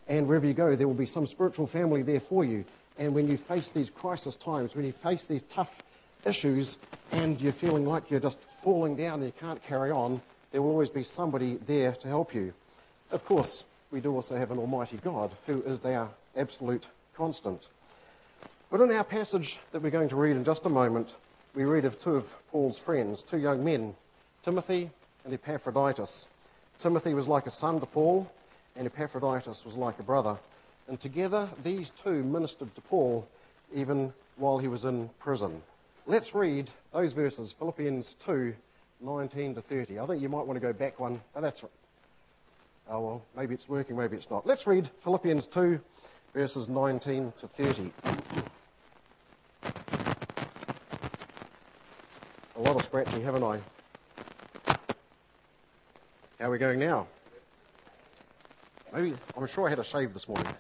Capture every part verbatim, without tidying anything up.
And wherever you go, there will be some spiritual family there for you. And when you face these crisis times, when you face these tough issues and you're feeling like you're just falling down and you can't carry on, there will always be somebody there to help you. Of course, we do also have an almighty God who is our absolute constant. But in our passage that we're going to read in just a moment, we read of two of Paul's friends, two young men, Timothy and Epaphroditus. Timothy was like a son to Paul, and Epaphroditus was like a brother. And together, these two ministered to Paul even while he was in prison. Let's read those verses, Philippians two, nineteen to thirty. I think you might want to go back one. Oh, that's right. Oh, well, maybe it's working, maybe it's not. Let's read Philippians two, verses nineteen to thirty. A lot of scratching, haven't I? How are we going now? Maybe, I'm sure I had a shave this morning.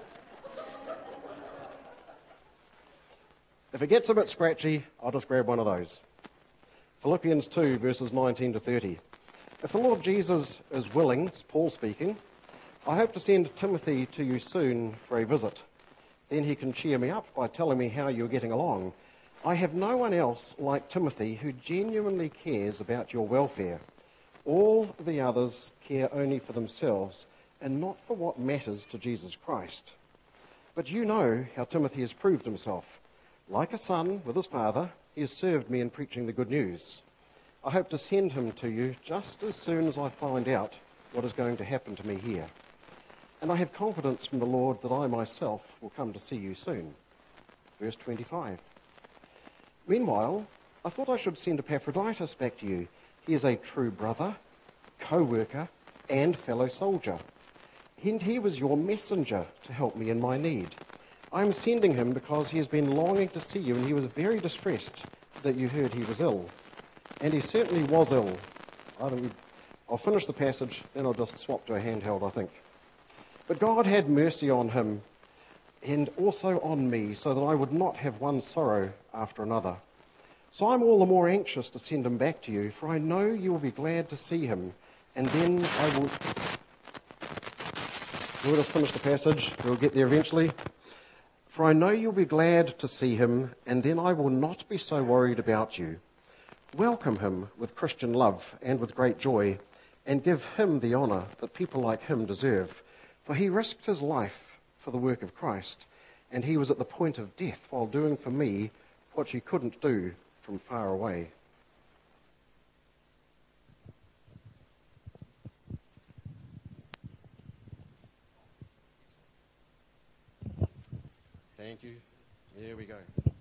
If it gets a bit scratchy, I'll just grab one of those. Philippians two, verses nineteen to thirty. If the Lord Jesus is willing, it's Paul speaking, I hope to send Timothy to you soon for a visit. Then he can cheer me up by telling me how you're getting along. I have no one else like Timothy who genuinely cares about your welfare. All the others care only for themselves and not for what matters to Jesus Christ. But you know how Timothy has proved himself. Like a son with his father, he has served me in preaching the good news. I hope to send him to you just as soon as I find out what is going to happen to me here. And I have confidence from the Lord that I myself will come to see you soon. Verse twenty-five. Meanwhile, I thought I should send Epaphroditus back to you. He is a true brother, co-worker, and fellow soldier. And he was your messenger to help me in my need. I am sending him because he has been longing to see you, and he was very distressed that you heard he was ill. And he certainly was ill. I think we, I'll finish the passage, then I'll just swap to a handheld, I think. But God had mercy on him, and also on me, so that I would not have one sorrow after another. So I'm all the more anxious to send him back to you, for I know you will be glad to see him, and then I will... We'll just finish the passage, we'll get there eventually. For I know you'll be glad to see him, and then I will not be so worried about you. Welcome him with Christian love and with great joy, and give him the honour that people like him deserve, for he risked his life for the work of Christ, and he was at the point of death while doing for me what you couldn't do from far away. Thank you. There we go.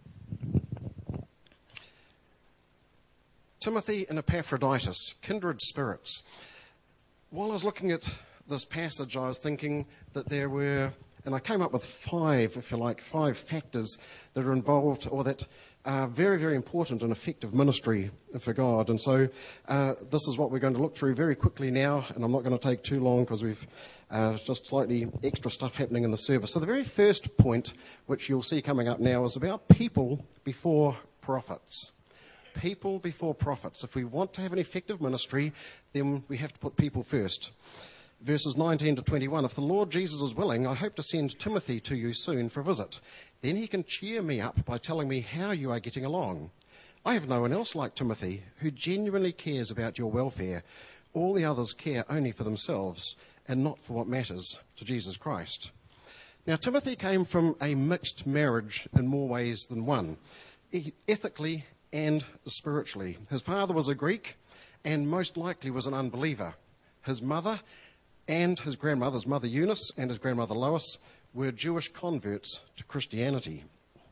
Timothy and Epaphroditus, kindred spirits. While I was looking at this passage, I was thinking that there were, and I came up with five, if you like, five factors that are involved or that are very, very important in effective ministry for God. And so uh, this is what we're going to look through very quickly now, and I'm not going to take too long because we've uh, just slightly extra stuff happening in the service. So the very first point, which you'll see coming up now, is about people before prophets. People before prophets. If we want to have an effective ministry, then we have to put people first. Verses nineteen to twenty-one, if the Lord Jesus is willing, I hope to send Timothy to you soon for a visit. Then he can cheer me up by telling me how you are getting along. I have no one else like Timothy who genuinely cares about your welfare. All the others care only for themselves and not for what matters to Jesus Christ. Now, Timothy came from a mixed marriage in more ways than one, ethically and spiritually. His father was a Greek and most likely was an unbeliever. His mother and his grandmother's mother Eunice and his grandmother Lois were Jewish converts to Christianity.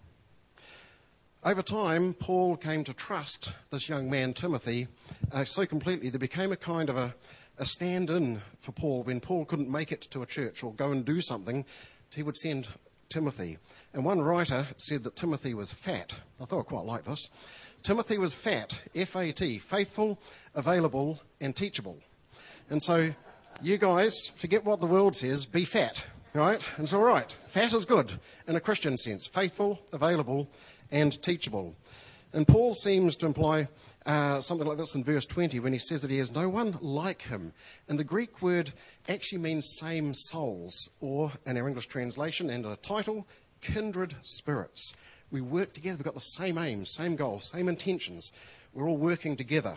Over time, Paul came to trust this young man, Timothy, uh, so completely there became a kind of a, a stand-in for Paul. When Paul couldn't make it to a church or go and do something, he would send Timothy. And one writer said that Timothy was fat. I thought I quite liked this. Timothy was fat, F A T, faithful, available, and teachable. And so you guys, forget what the world says, be fat, right? It's all right. Fat is good in a Christian sense, faithful, available, and teachable. And Paul seems to imply uh, something like this in verse twenty when he says that he has no one like him. And the Greek word actually means same souls, or in our English translation and a title, kindred spirits. We work together, we've got the same aim, same goal, same intentions. We're all working together.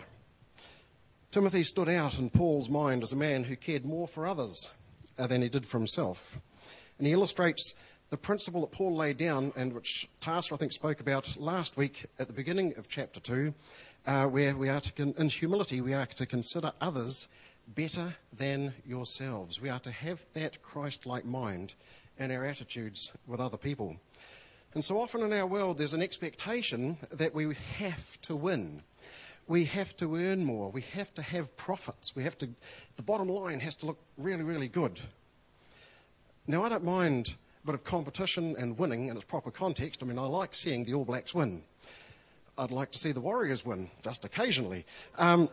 Timothy stood out in Paul's mind as a man who cared more for others uh, than he did for himself. And he illustrates the principle that Paul laid down, and which Tarsra, I think, spoke about last week at the beginning of chapter two, uh, where we are to, con- in humility, we are to consider others better than yourselves. We are to have that Christ-like mind in our attitudes with other people. And so often in our world, there's an expectation that we have to win. We have to earn more. We have to have profits. We have to, the bottom line has to look really, really good. Now, I don't mind a bit of competition and winning in its proper context. I mean, I like seeing the All Blacks win. I'd like to see the Warriors win, just occasionally. Um,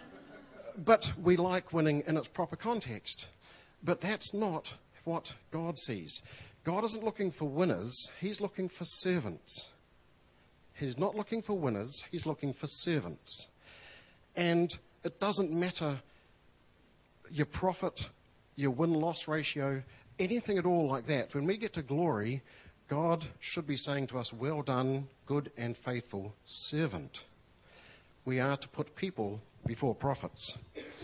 but we like winning in its proper context. But that's not what God sees. God isn't looking for winners, he's looking for servants. He's not looking for winners, he's looking for servants. And it doesn't matter your profit, your win-loss ratio, anything at all like that. When we get to glory, God should be saying to us, well done, good and faithful servant. We are to put people before profits.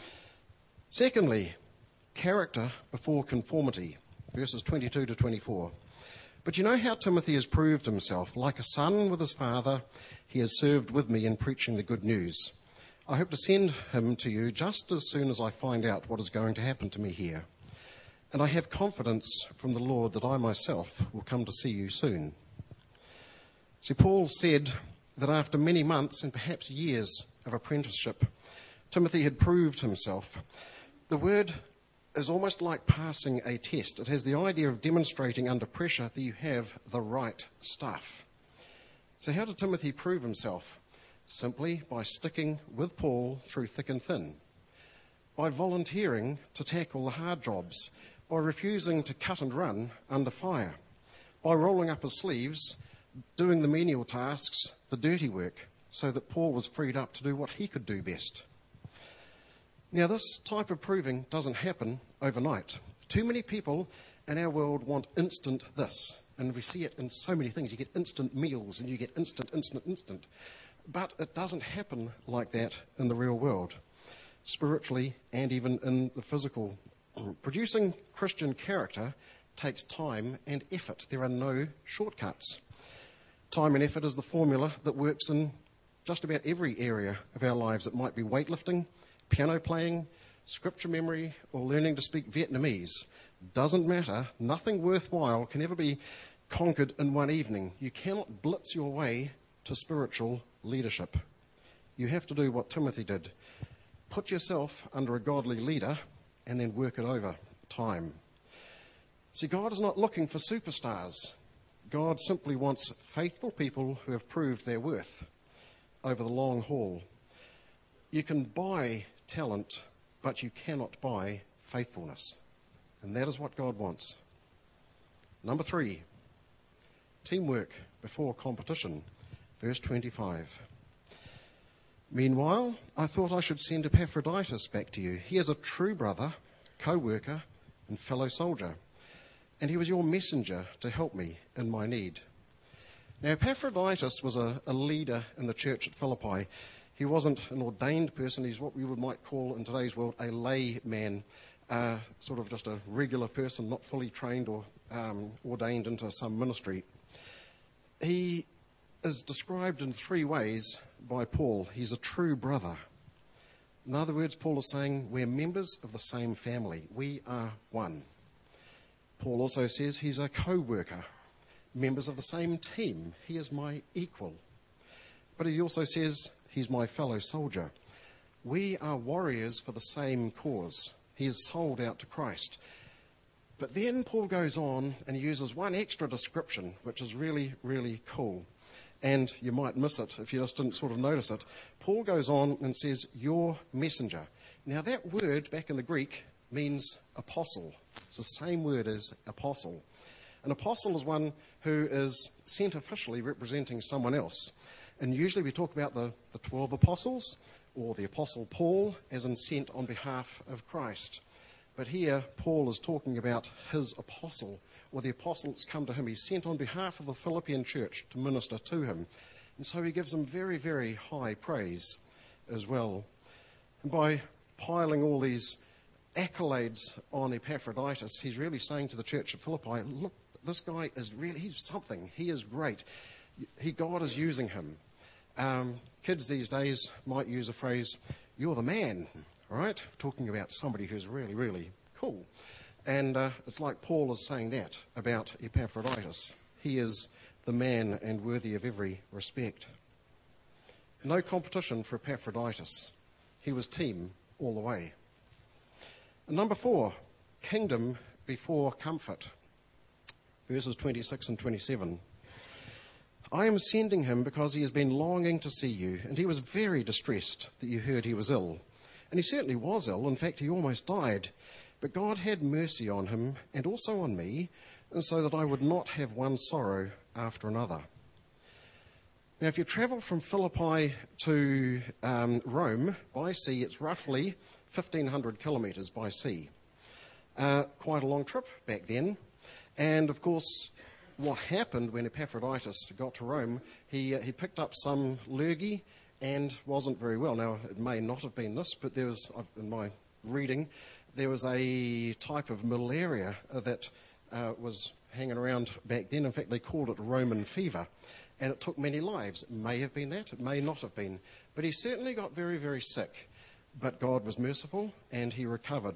Secondly, character before conformity. Verses twenty-two to twenty-four. But you know how Timothy has proved himself. Like a son with his father, he has served with me in preaching the good news. I hope to send him to you just as soon as I find out what is going to happen to me here. And I have confidence from the Lord that I myself will come to see you soon. See, Paul said that after many months and perhaps years of apprenticeship, Timothy had proved himself. The word is almost like passing a test. It has the idea of demonstrating under pressure that you have the right stuff. So how did Timothy prove himself? Simply by sticking with Paul through thick and thin, by volunteering to tackle the hard jobs, by refusing to cut and run under fire, by rolling up his sleeves, doing the menial tasks, the dirty work, so that Paul was freed up to do what he could do best. Now, this type of proving doesn't happen overnight. Too many people in our world want instant this, and we see it in so many things. You get instant meals, and you get instant, instant, instant. But it doesn't happen like that in the real world, spiritually and even in the physical. Producing Christian character takes time and effort. There are no shortcuts. Time and effort is the formula that works in just about every area of our lives. It might be weightlifting, piano playing, scripture memory, or learning to speak Vietnamese. Doesn't matter. Nothing worthwhile can ever be conquered in one evening. You cannot blitz your way to spiritual leadership. You have to do what Timothy did. Put yourself under a godly leader and then work it over time. See, God is not looking for superstars. God simply wants faithful people who have proved their worth over the long haul. You can buy talent, but you cannot buy faithfulness. And that is what God wants. Number three, teamwork before competition. Verse twenty-five. Meanwhile, I thought I should send Epaphroditus back to you. He is a true brother, co-worker, and fellow soldier. And he was your messenger to help me in my need. Now, Epaphroditus was a, a leader in the church at Philippi. He wasn't an ordained person. He's what we would might call in today's world a layman, uh, sort of just a regular person, not fully trained or um, ordained into some ministry. He is described in three ways by Paul. He's a true brother. In other words, Paul is saying we're members of the same family. We are one. Paul also says he's a co-worker, members of the same team. He is my equal. But he also says he's my fellow soldier. We are warriors for the same cause. He is sold out to Christ. But then Paul goes on and he uses one extra description, which is really, really cool. And you might miss it if you just didn't sort of notice it. Paul goes on and says, your messenger. Now that word back in the Greek means apostle. It's the same word as apostle. An apostle is one who is sent officially representing someone else. And usually we talk about the, the twelve apostles, or the apostle Paul, as in sent on behalf of Christ. But here, Paul is talking about his apostle, or the apostle that's come to him. He's sent on behalf of the Philippian church to minister to him. And so he gives them very, very high praise as well. And by piling all these accolades on Epaphroditus, he's really saying to the church of Philippi, look, this guy is really, he's something. He is great. He, God is using him. Um, kids these days might use a phrase, you're the man, right? Talking about somebody who's really, really cool. And uh, it's like Paul is saying that about Epaphroditus. He is the man and worthy of every respect. No competition for Epaphroditus. He was team all the way. And number four, kingdom before comfort. Verses twenty-six and twenty-seven. I am sending him because he has been longing to see you, and he was very distressed that you heard he was ill. And he certainly was ill. In fact, he almost died. But God had mercy on him and also on me, and so that I would not have one sorrow after another. Now, if you travel from Philippi to um, Rome by sea, it's roughly fifteen hundred kilometres by sea. Uh, quite a long trip back then. And, of course, what happened when Epaphroditus got to Rome, he, uh, he picked up some lurgy and wasn't very well. Now, it may not have been this, but there was, in my reading, there was a type of malaria that uh, was hanging around back then. In fact, they called it Roman fever, and it took many lives. It may have been that, it may not have been. But he certainly got very, very sick. But God was merciful, and he recovered.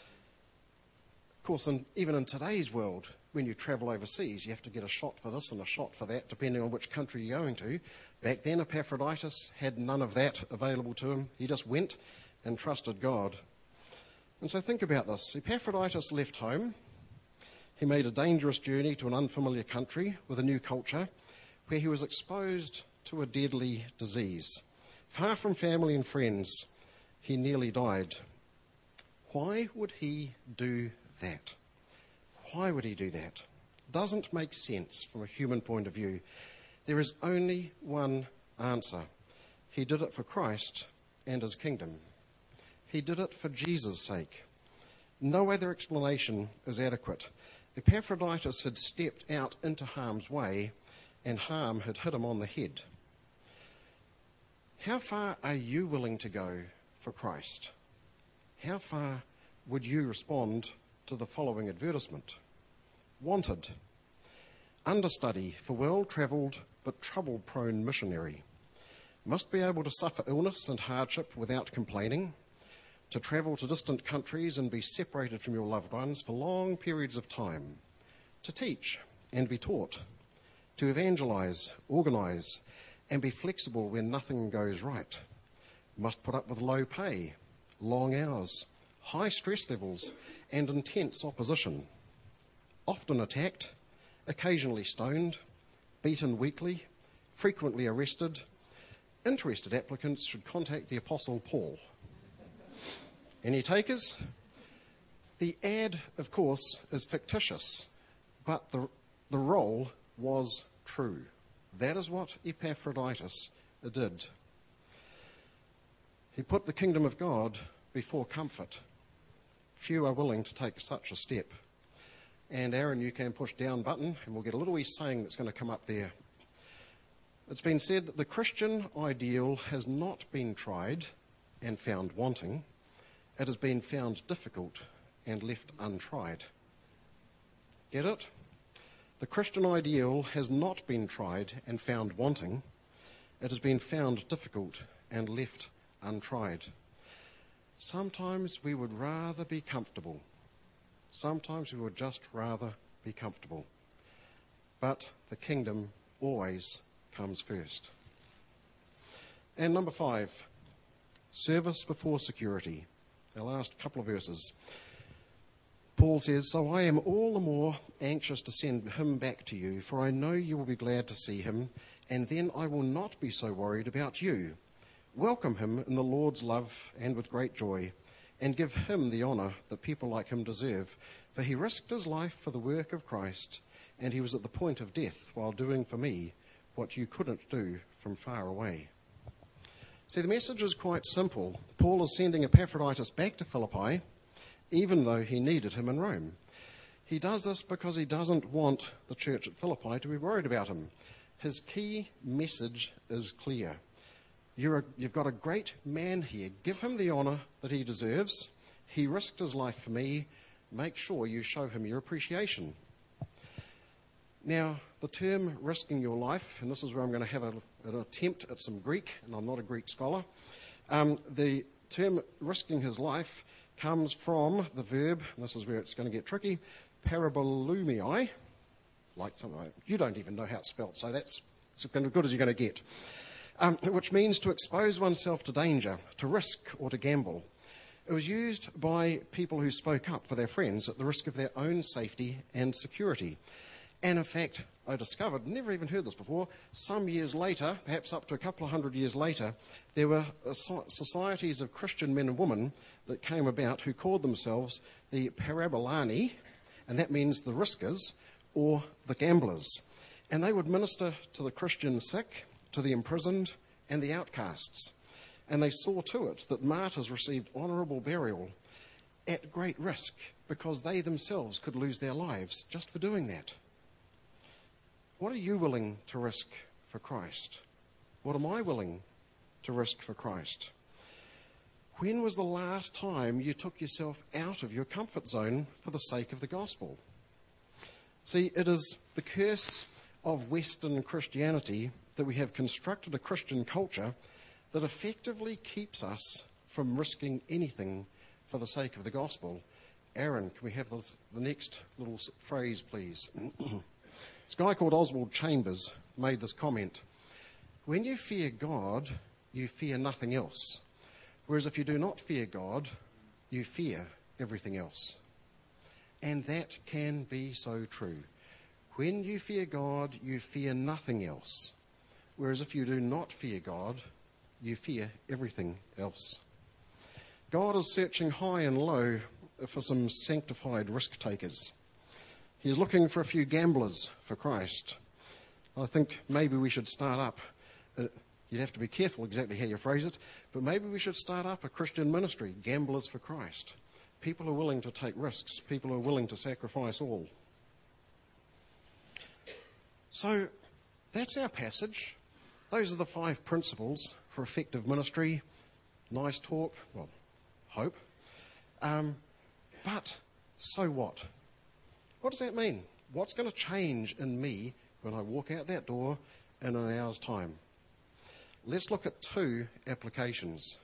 Of course, in, even in today's world, when you travel overseas, you have to get a shot for this and a shot for that, depending on which country you're going to. Back then, Epaphroditus had none of that available to him. He just went and trusted God. And so think about this. Epaphroditus left home. He made a dangerous journey to an unfamiliar country with a new culture, where he was exposed to a deadly disease. Far from family and friends, he nearly died. Why would he do that? Why would he do that? Doesn't make sense from a human point of view. There is only one answer. He did it for Christ and his kingdom. He did it for Jesus' sake. No other explanation is adequate. Epaphroditus had stepped out into harm's way, and harm had hit him on the head. How far are you willing to go for Christ? How far would you respond to the following advertisement? Wanted. Understudy for well-travelled but trouble-prone missionary. Must be able to suffer illness and hardship without complaining. To travel to distant countries and be separated from your loved ones for long periods of time. To teach and be taught. To evangelise, organise, and be flexible when nothing goes right. Must put up with low pay, long hours, high stress levels, and intense opposition. Often attacked, occasionally stoned, beaten weekly, frequently arrested. Interested applicants should contact the Apostle Paul. Any takers? The ad, of course, is fictitious, but the, the role was true. That is what Epaphroditus did. He put the kingdom of God before comfort. Few are willing to take such a step. And Aaron, you can push down button, and we'll get a little wee saying that's going to come up there. It's been said that the Christian ideal has not been tried and found wanting. It has been found difficult and left untried. Get it? The Christian ideal has not been tried and found wanting. It has been found difficult and left untried. Sometimes we would rather be comfortable. Sometimes we would just rather be comfortable. But the kingdom always comes first. And number five, service before security. Our last couple of verses. Paul says, "So I am all the more anxious to send him back to you, for I know you will be glad to see him, and then I will not be so worried about you. Welcome him in the Lord's love and with great joy, and give him the honour that people like him deserve, for he risked his life for the work of Christ, and he was at the point of death while doing for me what you couldn't do from far away. See, the message is quite simple. Paul is sending Epaphroditus back to Philippi, even though he needed him in Rome. He does this because he doesn't want the church at Philippi to be worried about him. His key message is clear. You're a, you've got a great man here. Give him the honour that he deserves. He risked his life for me. Make sure you show him your appreciation. Now, the term risking your life, and this is where I'm going to have a, an attempt at some Greek, and I'm not a Greek scholar. Um, the term risking his life comes from the verb, and this is where it's going to get tricky, parabolumai, like something like, you don't even know how it's spelled, so that's as good as you're going to get, um, which means to expose oneself to danger, to risk or to gamble. It was used by people who spoke up for their friends at the risk of their own safety and security. And in fact, I discovered, never even heard this before, some years later, perhaps up to a couple of hundred years later, there were societies of Christian men and women that came about who called themselves the Parabolani, and that means the riskers or the gamblers. And they would minister to the Christian sick, to the imprisoned, and the outcasts. And they saw to it that martyrs received honourable burial at great risk because they themselves could lose their lives just for doing that. What are you willing to risk for Christ? What am I willing to risk for Christ? When was the last time you took yourself out of your comfort zone for the sake of the gospel? See, it is the curse of Western Christianity that we have constructed a Christian culture that effectively keeps us from risking anything for the sake of the gospel. Aaron, can we have this, the next little phrase, please? This guy called Oswald Chambers made this comment. When you fear God, you fear nothing else. Whereas if you do not fear God, you fear everything else. And that can be so true. When you fear God, you fear nothing else. Whereas if you do not fear God, you fear everything else. God is searching high and low for some sanctified risk takers. He's looking for a few gamblers for Christ. I think maybe we should start up, uh, you'd have to be careful exactly how you phrase it, but maybe we should start up a Christian ministry, Gamblers for Christ. People who are willing to take risks, people who are willing to sacrifice all. So that's our passage. Those are the five principles for effective ministry. Nice talk, well, hope. Um, but so what? What does that mean? What's going to change in me when I walk out that door in an hour's time? Let's look at two applications.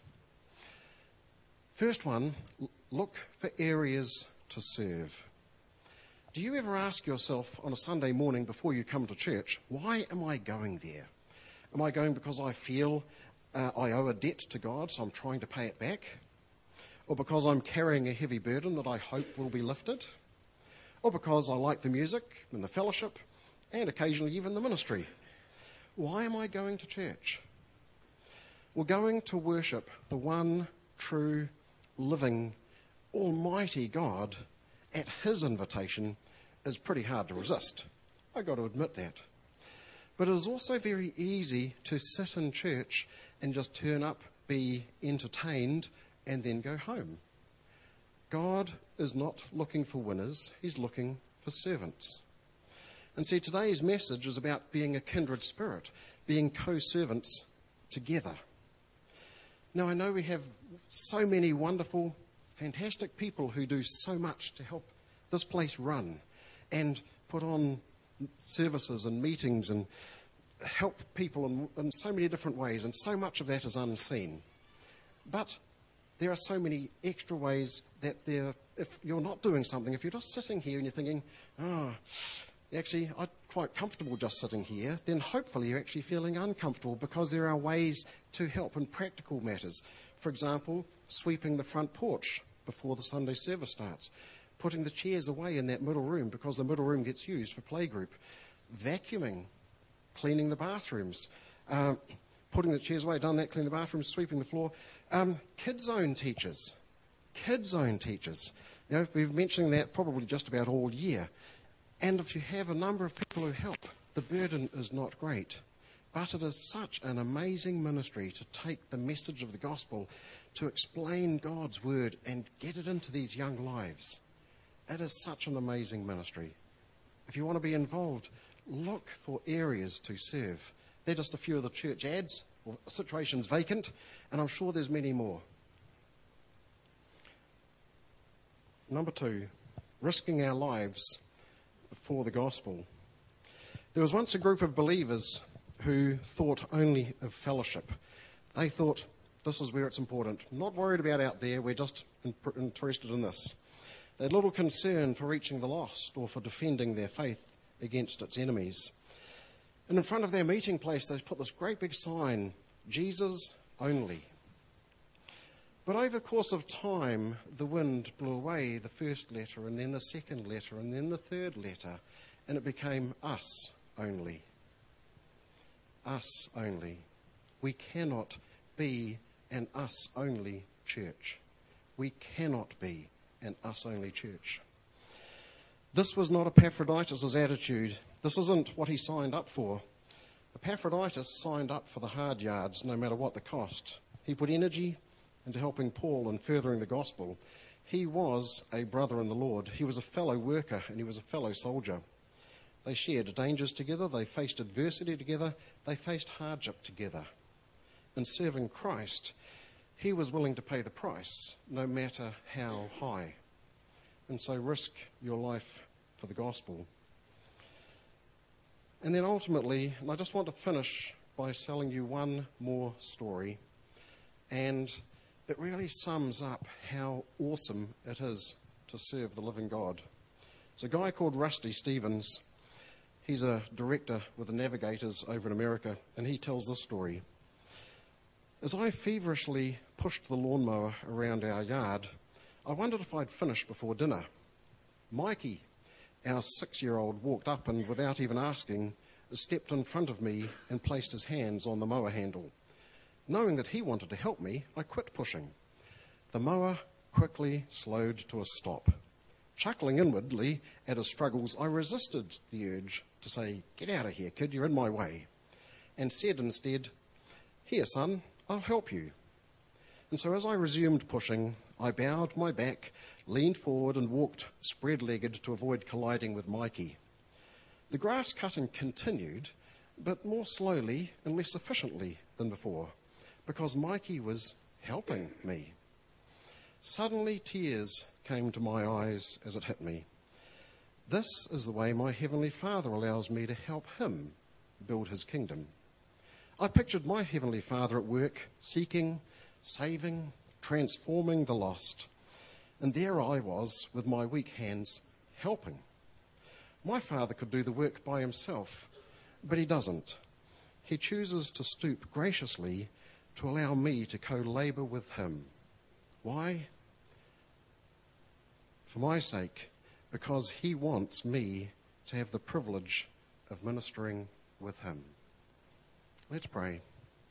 First one, look for areas to serve. Do you ever ask yourself on a Sunday morning before you come to church, why am I going there? Am I going because I feel uh, I owe a debt to God, so I'm trying to pay it back? Or because I'm carrying a heavy burden that I hope will be lifted? Or because I like the music and the fellowship and occasionally even the ministry? Why am I going to church? Well, going to worship the one true, living, almighty God at his invitation is pretty hard to resist. I've got to admit that. But it is also very easy to sit in church and just turn up, be entertained, and then go home. God is not looking for winners, he's looking for servants. And see, today's message is about being a kindred spirit, being co-servants together. Now, I know we have so many wonderful, fantastic people who do so much to help this place run and put on services and meetings and help people in, in so many different ways, and so much of that is unseen. But there are so many extra ways that there, if you're not doing something, if you're just sitting here and you're thinking, oh, actually, I'm quite comfortable just sitting here, then hopefully you're actually feeling uncomfortable because there are ways to help in practical matters. For example, sweeping the front porch before the Sunday service starts, putting the chairs away in that middle room because the middle room gets used for playgroup, vacuuming, cleaning the bathrooms, um, putting the chairs away, done that, cleaning the bathrooms, sweeping the floor. Um, Kids Zone teachers, Kids Zone teachers. You know, we've been mentioning that probably just about all year. And if you have a number of people who help, the burden is not great. But it is such an amazing ministry to take the message of the gospel, to explain God's word and get it into these young lives. It is such an amazing ministry. If you want to be involved, look for areas to serve. They're just a few of the church ads, or situations vacant, and I'm sure there's many more. Number two, risking our lives for the gospel. There was once a group of believers who thought only of fellowship. They thought, this is where it's important. Not worried about out there, we're just in- interested in this. They had little concern for reaching the lost or for defending their faith against its enemies. And in front of their meeting place, they put this great big sign, Jesus only. But over the course of time, the wind blew away the first letter, and then the second letter, and then the third letter, and it became us only. Us only. We cannot be an us only church. We cannot be an us only church. This was not Epaphroditus' attitude. This isn't what he signed up for. Epaphroditus signed up for the hard yards, no matter what the cost. He put energy into helping Paul and furthering the gospel. He was a brother in the Lord. He was a fellow worker and he was a fellow soldier. They shared dangers together. They faced adversity together. They faced hardship together. In serving Christ, he was willing to pay the price, no matter how high. And so risk your life for the gospel. And then ultimately, and I just want to finish by telling you one more story. And it really sums up how awesome it is to serve the living God. It's a guy called Rusty Stevens. He's a director with the Navigators over in America, and he tells this story. As I feverishly pushed the lawnmower around our yard, I wondered if I'd finish before dinner. Mikey, our six-year-old, walked up and, without even asking, stepped in front of me and placed his hands on the mower handle. Knowing that he wanted to help me, I quit pushing. The mower quickly slowed to a stop. Chuckling inwardly at his struggles, I resisted the urge to say, "Get out of here, kid, you're in my way," and said instead, "Here, son, I'll help you." And so as I resumed pushing, I bowed my back, leaned forward and walked spread-legged to avoid colliding with Mikey. The grass cutting continued, but more slowly and less efficiently than before, because Mikey was helping me. Suddenly tears came to my eyes as it hit me. This is the way my Heavenly Father allows me to help him build his kingdom. I pictured my Heavenly Father at work, seeking, saving, transforming the lost. And there I was, with my weak hands, helping. My Father could do the work by himself, but he doesn't. He chooses to stoop graciously to allow me to co-labour with him. Why? For my sake, because he wants me to have the privilege of ministering with him. Let's pray.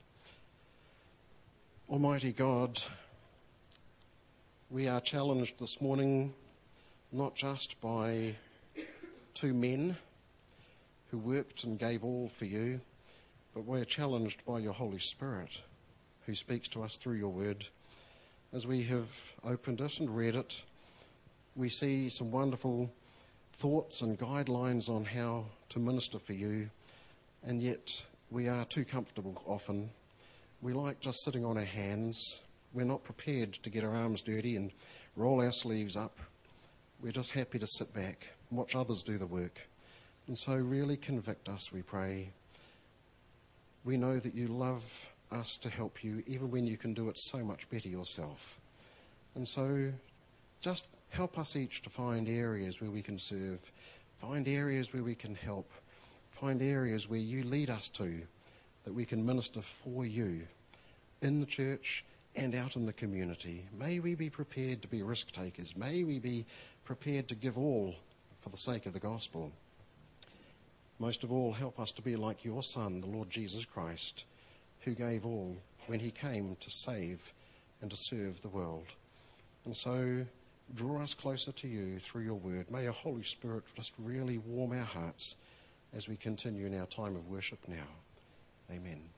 Almighty God, we are challenged this morning not just by two men who worked and gave all for you, but we're challenged by your Holy Spirit who speaks to us through your word. As we have opened it and read it, we see some wonderful thoughts and guidelines on how to minister for you, and yet we are too comfortable often. We like just sitting on our hands. We're not prepared to get our arms dirty and roll our sleeves up. We're just happy to sit back and watch others do the work. And so really convict us, we pray. We know that you love us to help you, even when you can do it so much better yourself. And so just help us each to find areas where we can serve, find areas where we can help, find areas where you lead us to, that we can minister for you in the church and out in the community. May we be prepared to be risk takers. May we be prepared to give all for the sake of the gospel. Most of all, help us to be like your Son, the Lord Jesus Christ, who gave all when he came to save and to serve the world. And so draw us closer to you through your word. May your Holy Spirit just really warm our hearts as we continue in our time of worship now. Amen.